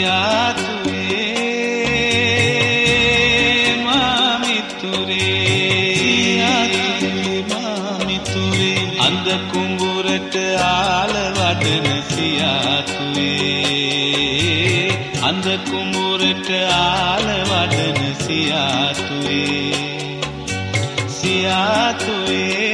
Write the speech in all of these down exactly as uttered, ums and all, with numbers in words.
සියාතුවේ මාමිතුරේ සියාතුවේ මාමිතුරේ අඳ කුඹුරට ආල වඩන සියාතුවේ අඳ කුඹුරට ආල වඩන සියාතුවේ සියාතුවේ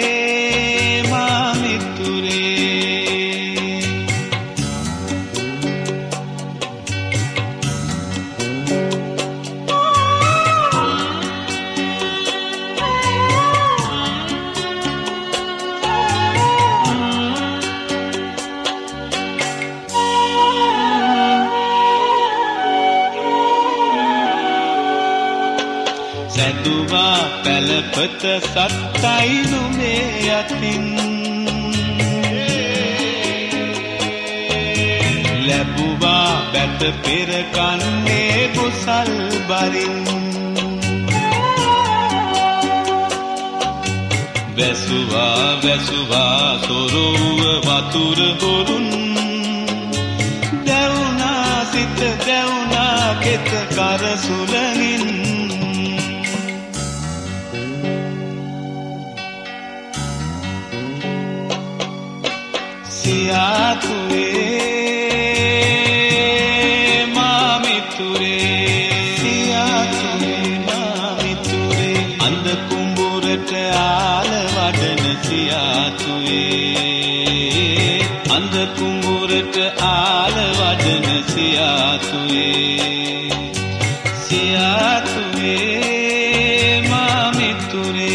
සැදුවා පැලපත සත්තයිනු මේ අතින් ලැබුවා බැත පෙර කන්නේ කුසල් බරින් වැසුවා වැසුවා සොරොව වතුර හොරුන් දැවුනා සිත දැවුනා කෙත කරසුලනින් සියාතුවේ මාමිතුරේ සියාතුවේ මාමිතුරේ අඳ කුඹුරට ආල වඩන සියාතුවේ අඳ කුඹුරට ආල වඩන සියාතුවේ සියාතුවේ මාමිතුරේ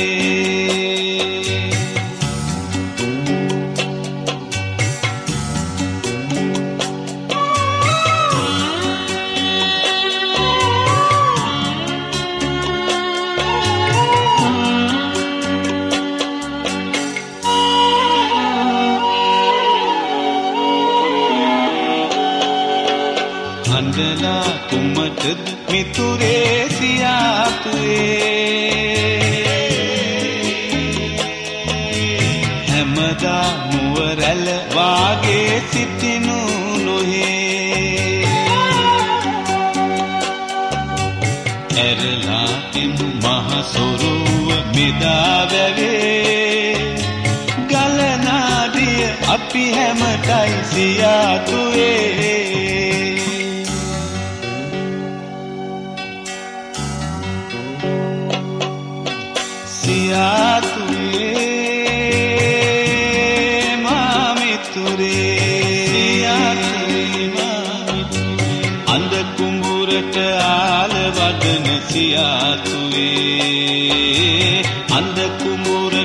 අඬලා කුමටද මිතුරේ සියාතුවේ හැමදා මුවරැළ වාගේ සිටිනු නොහේ ඇරලා එම් මහ සොරුව මෙදා වැවේ ගලනාදිය අපි හැමටයි සියාතුවේ සියාතුවේ මාමිතුරේ සියාතුවේ මාමිතුරේ අඳ කුඹුරට ආල වඩන සියාතුවේ අඳ කුඹුර